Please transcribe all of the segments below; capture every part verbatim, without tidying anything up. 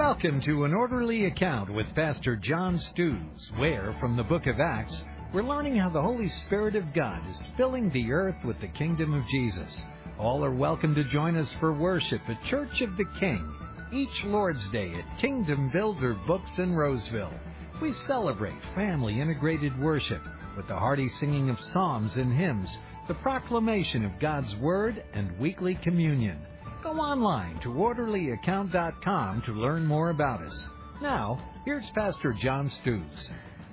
Welcome to An Orderly Account with Pastor John Stews, where, from the book of Acts, we're learning how the Holy Spirit of God is filling the earth with the kingdom of Jesus. All are welcome to join us for worship at Church of the King, each Lord's Day at Kingdom Builder Books in Roseville. We celebrate family-integrated worship with the hearty singing of psalms and hymns, the proclamation of God's Word, and weekly communion. Go online to orderly account dot com to learn more about us. Now, here's Pastor John Stews.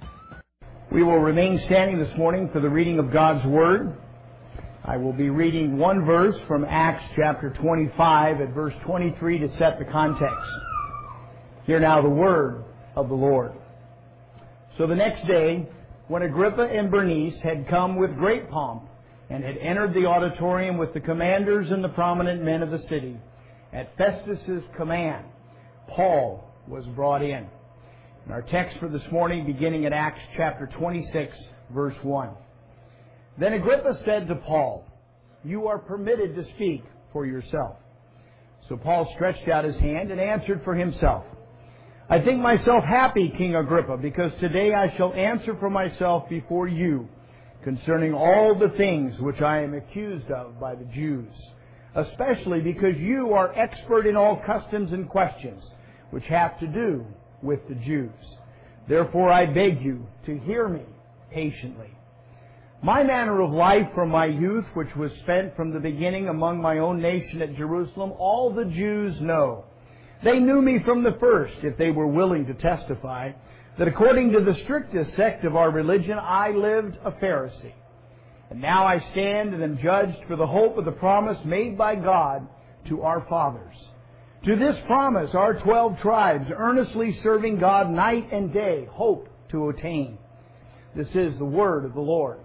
We will remain standing this morning for the reading of God's Word. I will be reading one verse from Acts chapter twenty-five at verse twenty-three to set the context. Hear now the word of the Lord. So the next day, when Agrippa and Bernice had come with great pomp, and had entered the auditorium with the commanders and the prominent men of the city, at Festus's command, Paul was brought in. And our text for this morning, beginning at Acts chapter twenty-six, verse one. Then Agrippa said to Paul, "You are permitted to speak for yourself." So Paul stretched out his hand and answered for himself, "I think myself happy, King Agrippa, because today I shall answer for myself before you concerning all the things which I am accused of by the Jews, especially because you are expert in all customs and questions which have to do with the Jews. Therefore I beg you to hear me patiently. My manner of life from my youth, which was spent from the beginning among my own nation at Jerusalem, all the Jews know. They knew me from the first, if they were willing to testify, that according to the strictest sect of our religion, I lived a Pharisee. And now I stand and am judged for the hope of the promise made by God to our fathers. To this promise, our twelve tribes, earnestly serving God night and day, hope to attain." This is the word of the Lord.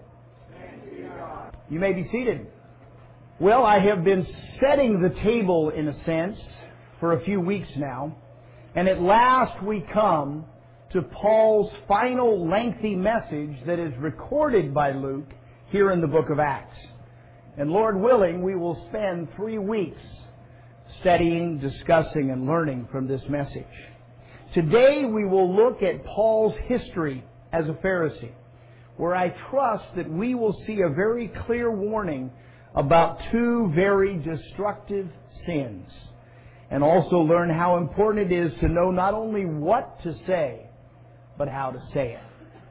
You may be seated. Well, I have been setting the table, in a sense, for a few weeks now. And at last we come to Paul's final lengthy message that is recorded by Luke here in the book of Acts. And Lord willing, we will spend three weeks studying, discussing, and learning from this message. Today we will look at Paul's history as a Pharisee, where I trust that we will see a very clear warning about two very destructive sins, and also learn how important it is to know not only what to say, but how to say it.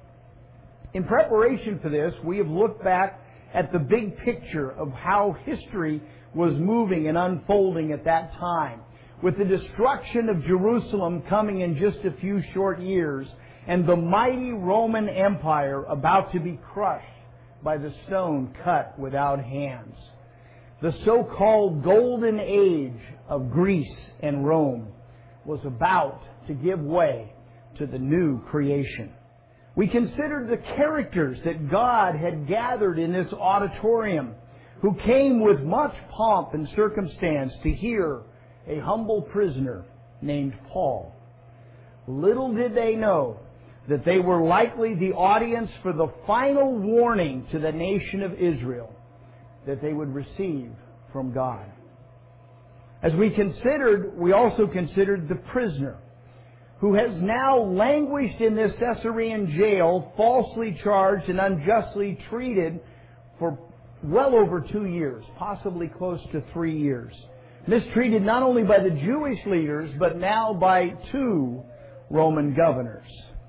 In preparation for this, we have looked back at the big picture of how history was moving and unfolding at that time, with the destruction of Jerusalem coming in just a few short years, and the mighty Roman Empire about to be crushed by the stone cut without hands. The so-called Golden Age of Greece and Rome was about to give way to the new creation. We considered the characters that God had gathered in this auditorium, who came with much pomp and circumstance to hear a humble prisoner named Paul. Little did they know that they were likely the audience for the final warning to the nation of Israel that they would receive from God. As we considered, we also considered the prisoner, who has now languished in this Caesarean jail, falsely charged and unjustly treated for well over two years, possibly close to three years. Mistreated not only by the Jewish leaders, but now by two Roman governors.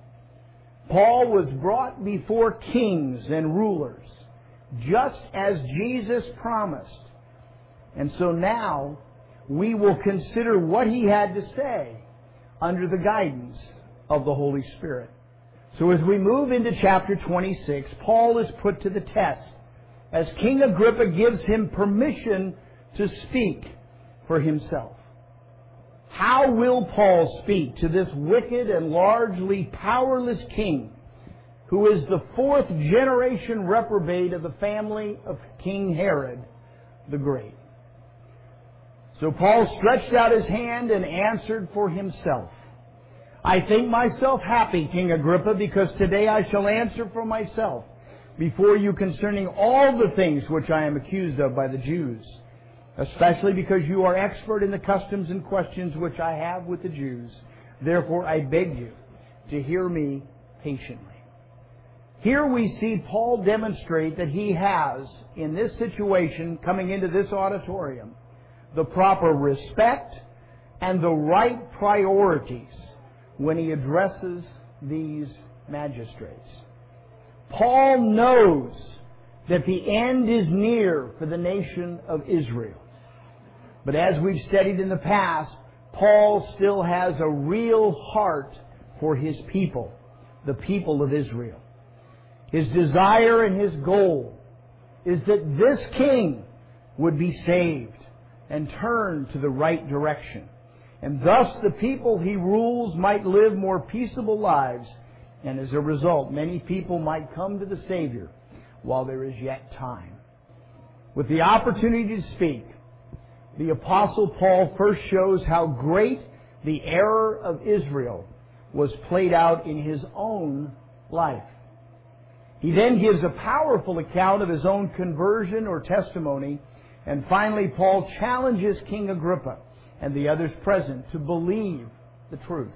Paul was brought before kings and rulers, just as Jesus promised. And so now we will consider what he had to say under the guidance of the Holy Spirit. So as we move into chapter twenty-six, Paul is put to the test as King Agrippa gives him permission to speak for himself. How will Paul speak to this wicked and largely powerless king, who is the fourth generation reprobate of the family of King Herod the Great? So Paul stretched out his hand and answered for himself. "I think myself happy, King Agrippa, because today I shall answer for myself before you concerning all the things which I am accused of by the Jews, especially because you are expert in the customs and questions which I have with the Jews. Therefore, I beg you to hear me patiently. Here we see Paul demonstrate that he has, in this situation, coming into this auditorium, the proper respect and the right priorities when he addresses these magistrates. Paul knows that the end is near for the nation of Israel. But as we've studied in the past, Paul still has a real heart for his people, the people of Israel. His desire and his goal is that this king would be saved and turn to the right direction. And thus the people he rules might live more peaceable lives, and as a result, many people might come to the Savior while there is yet time. With the opportunity to speak, the Apostle Paul first shows how great the error of Israel was played out in his own life. He then gives a powerful account of his own conversion or testimony. And finally, Paul challenges King Agrippa and the others present to believe the truth.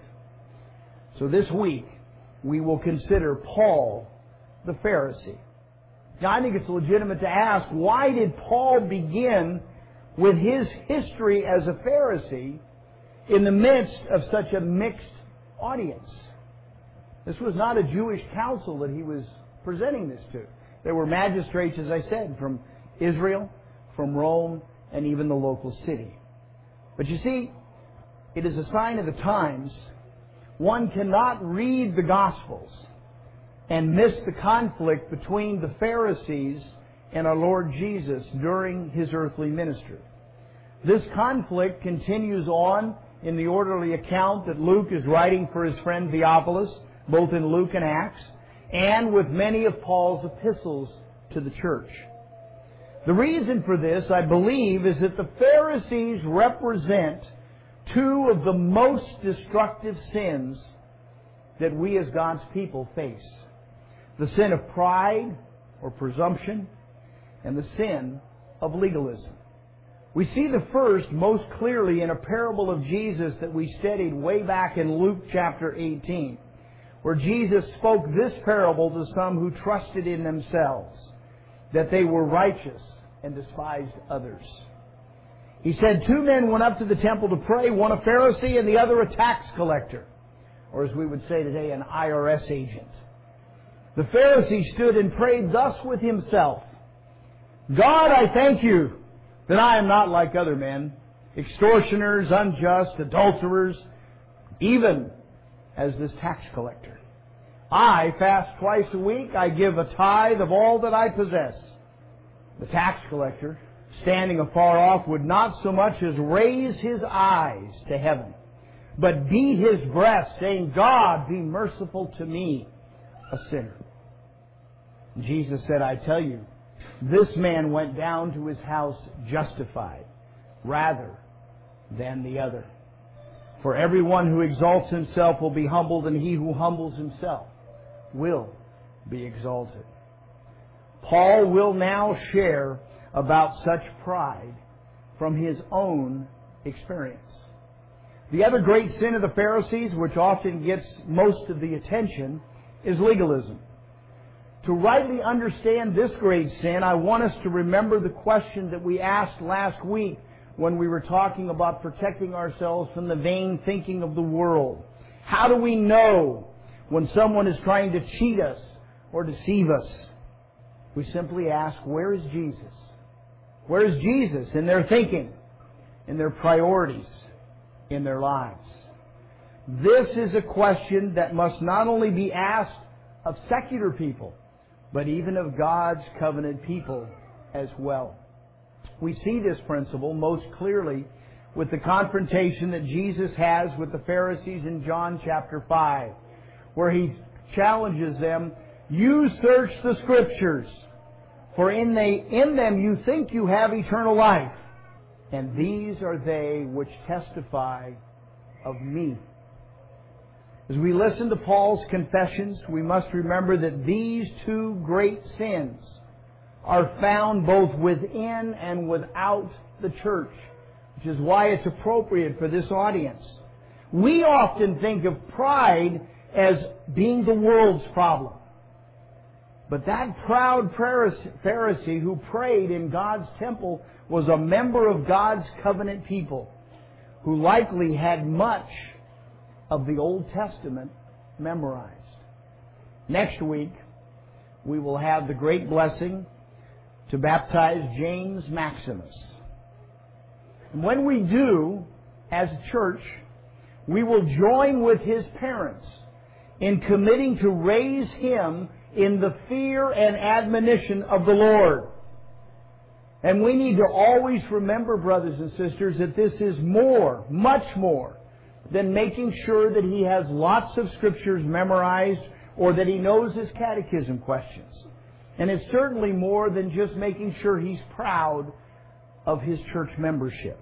So this week, we will consider Paul the Pharisee. Now, I think it's legitimate to ask, why did Paul begin with his history as a Pharisee in the midst of such a mixed audience? This was not a Jewish council that he was presenting this to. There were magistrates, as I said, from Israel, from Rome, and even the local city. But you see, it is a sign of the times. One cannot read the Gospels and miss the conflict between the Pharisees and our Lord Jesus during His earthly ministry. This conflict continues on in the orderly account that Luke is writing for his friend Theophilus, both in Luke and Acts, and with many of Paul's epistles to the church. The reason for this, I believe, is that the Pharisees represent two of the most destructive sins that we as God's people face. The sin of pride or presumption, and the sin of legalism. We see the first most clearly in a parable of Jesus that we studied way back in Luke chapter eighteen, where Jesus spoke this parable to some who trusted in themselves, that they were righteous and despised others. He said, two men went up to the temple to pray, one a Pharisee and the other a tax collector, or as we would say today, an I R S agent. The Pharisee stood and prayed thus with himself, God, I thank you that I am not like other men, extortioners, unjust, adulterers, even as this tax collector. I fast twice a week. I give a tithe of all that I possess. The tax collector, standing afar off, would not so much as raise his eyes to heaven, but beat his breast, saying, God, be merciful to me, a sinner. Jesus said, I tell you, this man went down to his house justified rather than the other. For everyone who exalts himself will be humbled, and he who humbles himself will be exalted. Paul will now share about such pride from his own experience. The other great sin of the Pharisees, which often gets most of the attention, is legalism. To rightly understand this great sin, I want us to remember the question that we asked last week when we were talking about protecting ourselves from the vain thinking of the world. How do we know when someone is trying to cheat us or deceive us? We simply ask, where is Jesus? Where is Jesus in their thinking, in their priorities, in their lives? This is a question that must not only be asked of secular people, but even of God's covenant people as well. We see this principle most clearly with the confrontation that Jesus has with the Pharisees in John chapter five, where He challenges them, you search the Scriptures, for in, they, in them you think you have eternal life, and these are they which testify of me. As we listen to Paul's confessions, we must remember that these two great sins are found both within and without the church, which is why it's appropriate for this audience. We often think of pride as being the world's problem. But that proud Pharisee who prayed in God's temple was a member of God's covenant people who likely had much of the Old Testament memorized. Next week, we will have the great blessing to baptize James Maximus. And when we do, as a church, we will join with his parents in committing to raise him in the fear and admonition of the Lord. And we need to always remember, brothers and sisters, that this is more, much more, than making sure that he has lots of scriptures memorized or that he knows his catechism questions. And it's certainly more than just making sure he's proud of his church membership.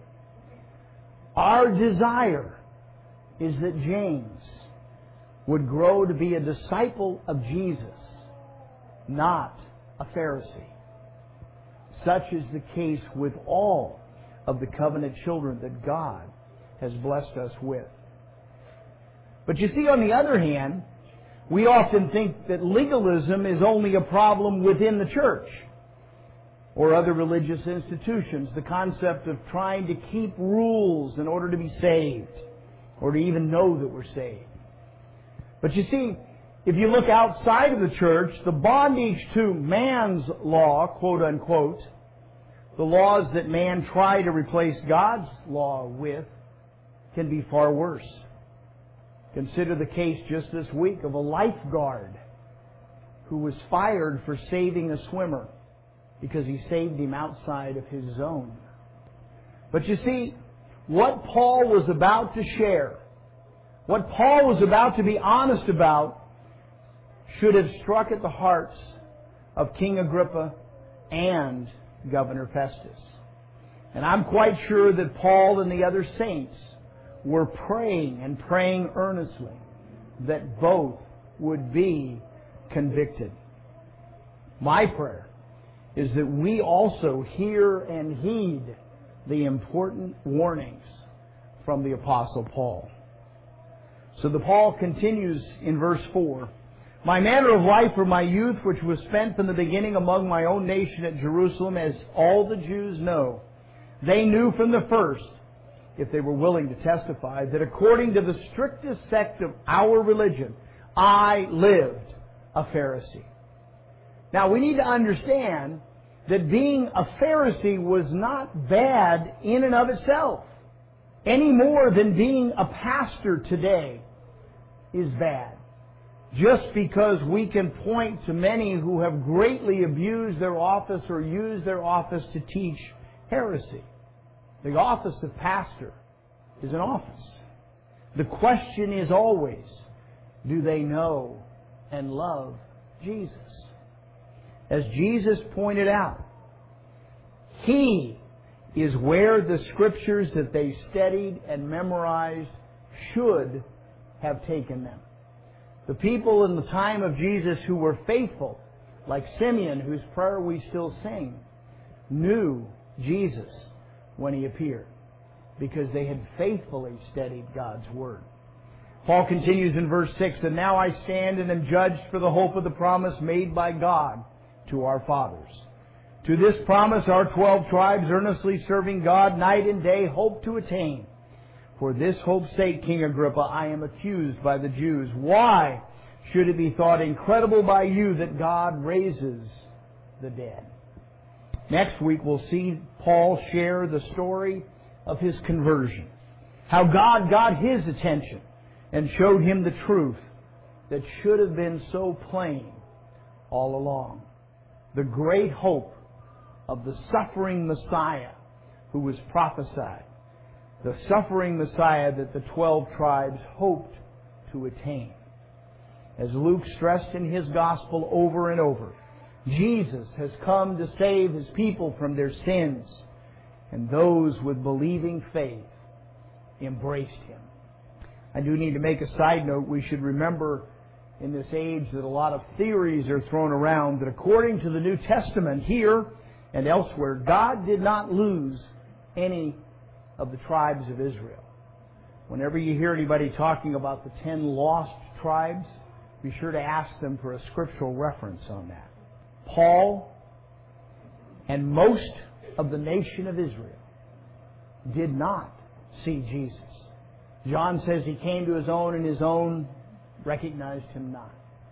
Our desire is that James would grow to be a disciple of Jesus, not a Pharisee. Such is the case with all of the covenant children that God has blessed us with. But you see, on the other hand, we often think that legalism is only a problem within the church or other religious institutions. The concept of trying to keep rules in order to be saved or to even know that we're saved. But you see, if you look outside of the church, the bondage to man's law, quote unquote, the laws that man tried to replace God's law with, can be far worse. Consider the case just this week of a lifeguard who was fired for saving a swimmer because he saved him outside of his zone. But you see, what Paul was about to share, what Paul was about to be honest about, should have struck at the hearts of King Agrippa and Governor Festus. And I'm quite sure that Paul and the other saints were praying and praying earnestly that both would be convicted. My prayer is that we also hear and heed the important warnings from the Apostle Paul. So the Paul continues in verse four. My manner of life from my youth, which was spent from the beginning among my own nation at Jerusalem, as all the Jews know, they knew from the first, if they were willing to testify, that according to the strictest sect of our religion, I lived a Pharisee. Now, we need to understand that being a Pharisee was not bad in and of itself, any more than being a pastor today is bad. Just because we can point to many who have greatly abused their office or used their office to teach heresy. The office of pastor is an office. The question is always, do they know and love Jesus? As Jesus pointed out, He is where the Scriptures that they studied and memorized should have taken them. The people in the time of Jesus who were faithful, like Simeon, whose prayer we still sing, knew Jesus when He appeared because they had faithfully studied God's Word. Paul continues in verse six, and now I stand and am judged for the hope of the promise made by God to our fathers. To this promise our twelve tribes, earnestly serving God night and day, hope to attain. For this hope's sake, King Agrippa, I am accused by the Jews. Why should it be thought incredible by you that God raises the dead? Next week we'll see Paul share the story of his conversion. How God got his attention and showed him the truth that should have been so plain all along. The great hope of the suffering Messiah who was prophesied. The suffering Messiah that the twelve tribes hoped to attain. As Luke stressed in his gospel over and over, Jesus has come to save His people from their sins, and those with believing faith embraced Him. I do need to make a side note. We should remember in this age that a lot of theories are thrown around that according to the New Testament here and elsewhere, God did not lose any of the tribes of Israel. Whenever you hear anybody talking about the ten lost tribes, be sure to ask them for a scriptural reference on that. Paul and most of the nation of Israel did not see Jesus. John says he came to his own and his own recognized him not.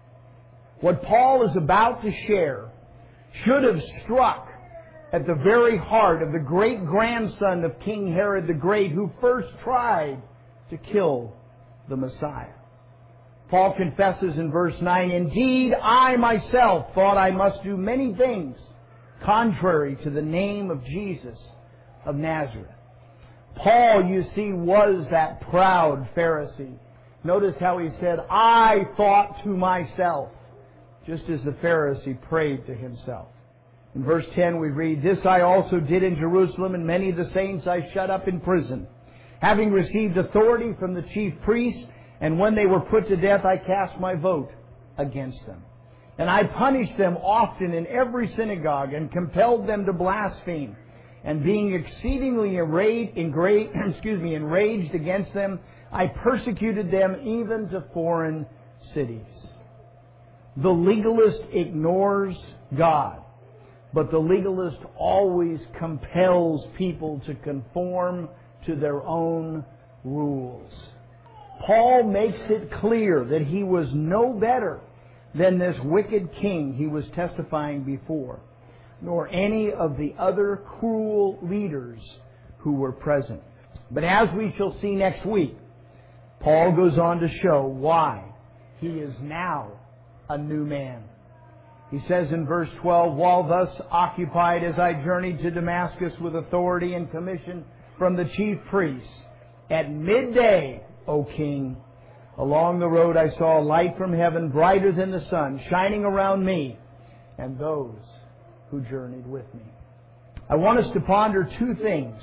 What Paul is about to share should have struck at the very heart of the great-grandson of King Herod the Great, who first tried to kill the Messiah. Paul confesses in verse nine, "Indeed, I myself thought I must do many things contrary to the name of Jesus of Nazareth." Paul, you see, was that proud Pharisee. Notice how he said, "I thought to myself," just as the Pharisee prayed to himself. In verse ten we read, "This I also did in Jerusalem, and many of the saints I shut up in prison, having received authority from the chief priests, and when they were put to death, I cast my vote against them. And I punished them often in every synagogue, and compelled them to blaspheme. And being exceedingly enraged, excuse me, enraged against them, I persecuted them even to foreign cities." The legalist ignores God, but the legalist always compels people to conform to their own rules. Paul makes it clear that he was no better than this wicked king he was testifying before, nor any of the other cruel leaders who were present. But as we shall see next week, Paul goes on to show why he is now a new man. He says in verse twelve, "While thus occupied as I journeyed to Damascus with authority and commission from the chief priests, at midday, O king, along the road I saw a light from heaven, brighter than the sun, shining around me and those who journeyed with me." I want us to ponder two things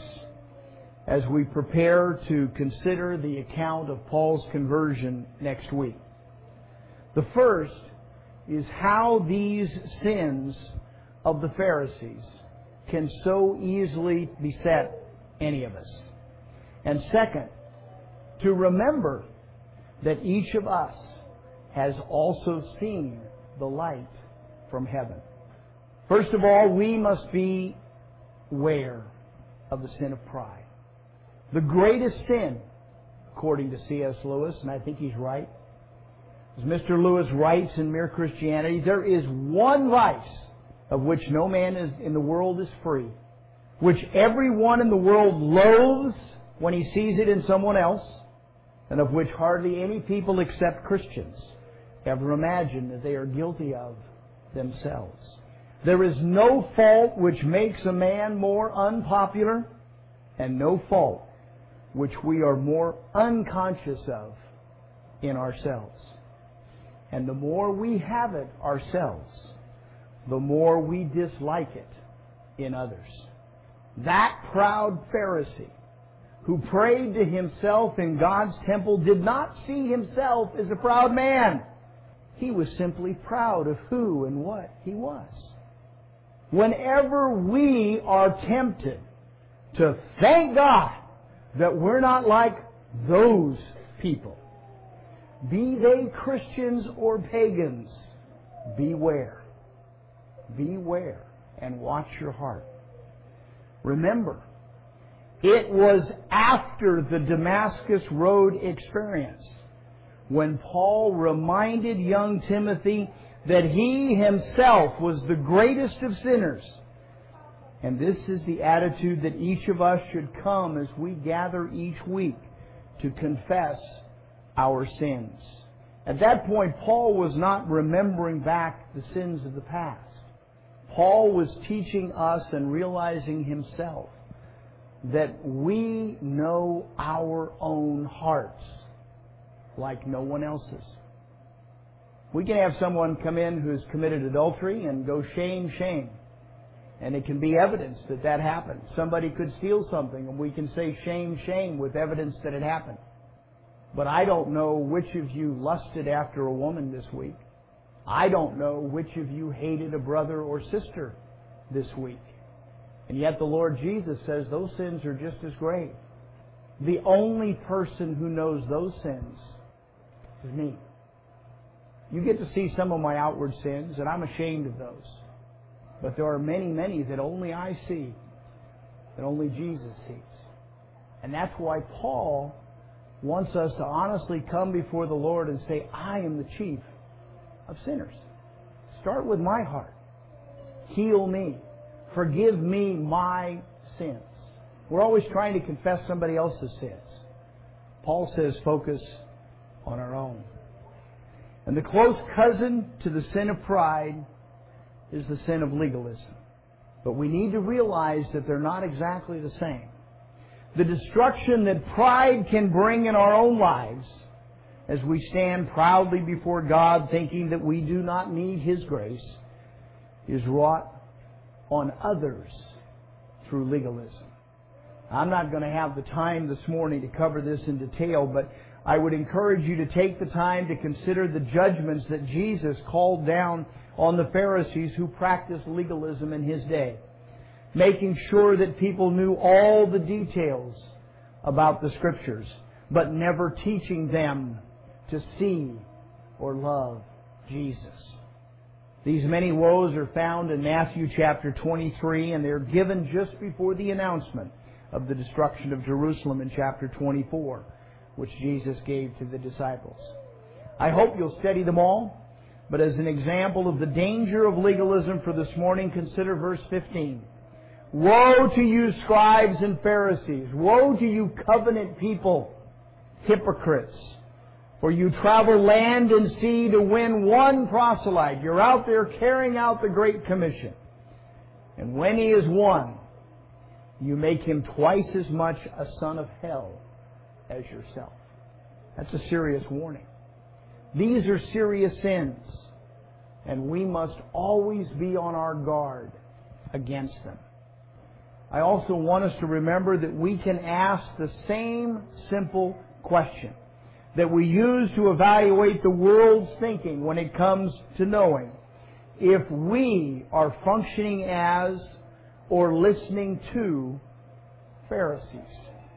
as we prepare to consider the account of Paul's conversion next week. The first is how these sins of the Pharisees can so easily beset any of us. And second, to remember that each of us has also seen the light from heaven. First of all, we must be aware of the sin of pride. The greatest sin, according to C S Lewis, and I think he's right, as Mister Lewis writes in Mere Christianity, there is one vice of which no man is, in the world is free, which everyone in the world loathes when he sees it in someone else, and of which hardly any people except Christians ever imagine that they are guilty of themselves. There is no fault which makes a man more unpopular, and no fault which we are more unconscious of in ourselves. And the more we have it ourselves, the more we dislike it in others. That proud Pharisee who prayed to himself in God's temple did not see himself as a proud man. He was simply proud of who and what he was. Whenever we are tempted to thank God that we're not like those people, be they Christians or pagans, beware. Beware and watch your heart. Remember, it was after the Damascus Road experience when Paul reminded young Timothy that he himself was the greatest of sinners. And this is the attitude that each of us should come as we gather each week to confess our sins. At that point, Paul was not remembering back the sins of the past. Paul was teaching us and realizing himself that we know our own hearts like no one else's. We can have someone come in who's committed adultery and go shame, shame. And it can be evidence that that happened. Somebody could steal something and we can say shame, shame with evidence that it happened. But I don't know which of you lusted after a woman this week. I don't know which of you hated a brother or sister this week. And yet the Lord Jesus says those sins are just as grave. The only person who knows those sins is me. You get to see some of my outward sins, and I'm ashamed of those. But there are many, many that only I see, that only Jesus sees. And that's why Paul wants us to honestly come before the Lord and say, I am the chief of sinners. Start with my heart. Heal me. Forgive me my sins. We're always trying to confess somebody else's sins. Paul says focus on our own. And the close cousin to the sin of pride is the sin of legalism. But we need to realize that they're not exactly the same. The destruction that pride can bring in our own lives as we stand proudly before God thinking that we do not need His grace is wrought on others through legalism. I'm not going to have the time this morning to cover this in detail, but I would encourage you to take the time to consider the judgments that Jesus called down on the Pharisees who practiced legalism in His day, making sure that people knew all the details about the Scriptures, but never teaching them to see or love Jesus. These many woes are found in Matthew chapter twenty-three, and they're given just before the announcement of the destruction of Jerusalem in chapter twenty-four, which Jesus gave to the disciples. I hope you'll study them all, but as an example of the danger of legalism for this morning, consider verse fifteen. Woe to you, scribes and Pharisees! Woe to you, covenant people, hypocrites! For you travel land and sea to win one proselyte. You're out there carrying out the Great Commission. And when he is won, you make him twice as much a son of hell as yourself. That's a serious warning. These are serious sins, and we must always be on our guard against them. I also want us to remember that we can ask the same simple question that we use to evaluate the world's thinking when it comes to knowing if we are functioning as or listening to Pharisees.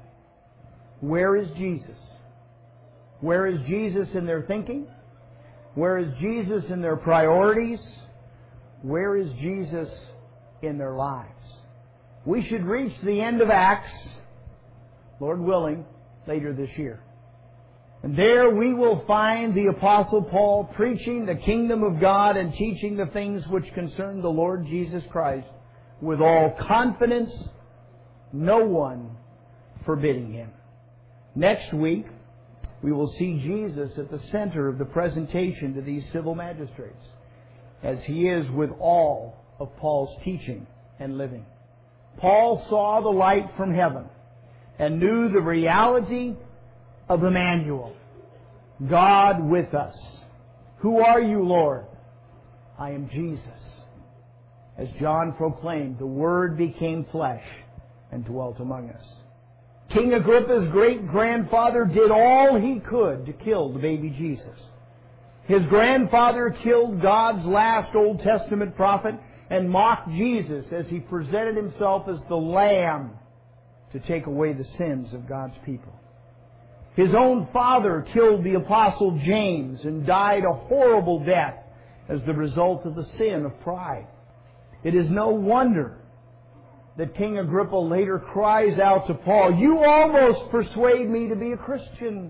Where is Jesus? Where is Jesus in their thinking? Where is Jesus in their priorities? Where is Jesus in their lives? We should reach the end of Acts, Lord willing, later this year. And there we will find the Apostle Paul preaching the kingdom of God and teaching the things which concern the Lord Jesus Christ with all confidence, no one forbidding him. Next week, we will see Jesus at the center of the presentation to these civil magistrates, as he is with all of Paul's teaching and living. Paul saw the light from heaven and knew the reality of Emmanuel, God with us. Who are you, Lord? I am Jesus. As John proclaimed, the Word became flesh and dwelt among us. King Agrippa's great-grandfather did all he could to kill the baby Jesus. His grandfather killed God's last Old Testament prophet and mocked Jesus as he presented himself as the Lamb to take away the sins of God's people. His own father killed the Apostle James and died a horrible death as the result of the sin of pride. It is no wonder that King Agrippa later cries out to Paul, "You almost persuade me to be a Christian."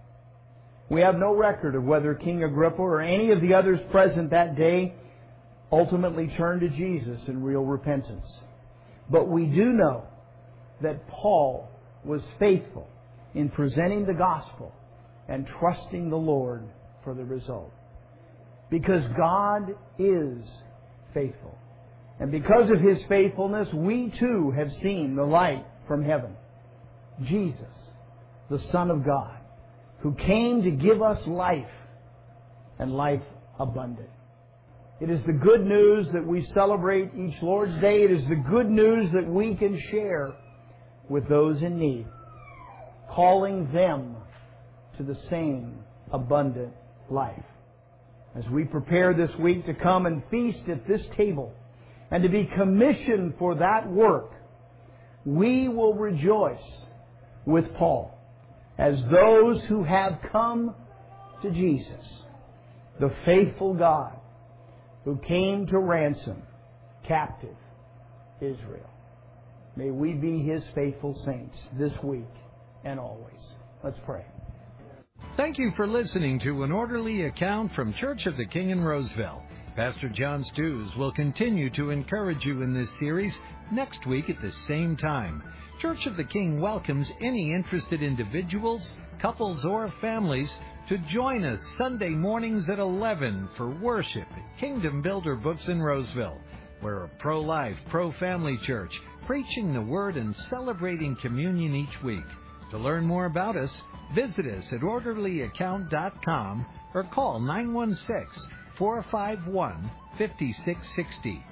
We have no record of whether King Agrippa or any of the others present that day ultimately turned to Jesus in real repentance. But we do know that Paul was faithful in presenting the gospel and trusting the Lord for the result. Because God is faithful. And because of His faithfulness, we too have seen the light from heaven. Jesus, the Son of God, who came to give us life and life abundant. It is the good news that we celebrate each Lord's Day. It is the good news that we can share with those in need, calling them to the same abundant life. As we prepare this week to come and feast at this table and to be commissioned for that work, we will rejoice with Paul as those who have come to Jesus, the faithful God who came to ransom captive Israel. May we be His faithful saints this week and always. Let's pray. Thank you for listening to An Orderly Account from Church of the King in Roseville. Pastor John Stews will continue to encourage you in this series next week at the same time. Church of the King welcomes any interested individuals, couples, or families to join us Sunday mornings at eleven for worship at Kingdom Builder Books in Roseville. We're a pro-life, pro-family church, preaching the Word and celebrating communion each week. To learn more about us, visit us at orderly account dot com or call nine one six, four five one, five six six zero.